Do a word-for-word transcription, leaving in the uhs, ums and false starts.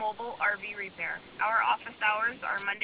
Mobile R V Repair. Our office hours are Monday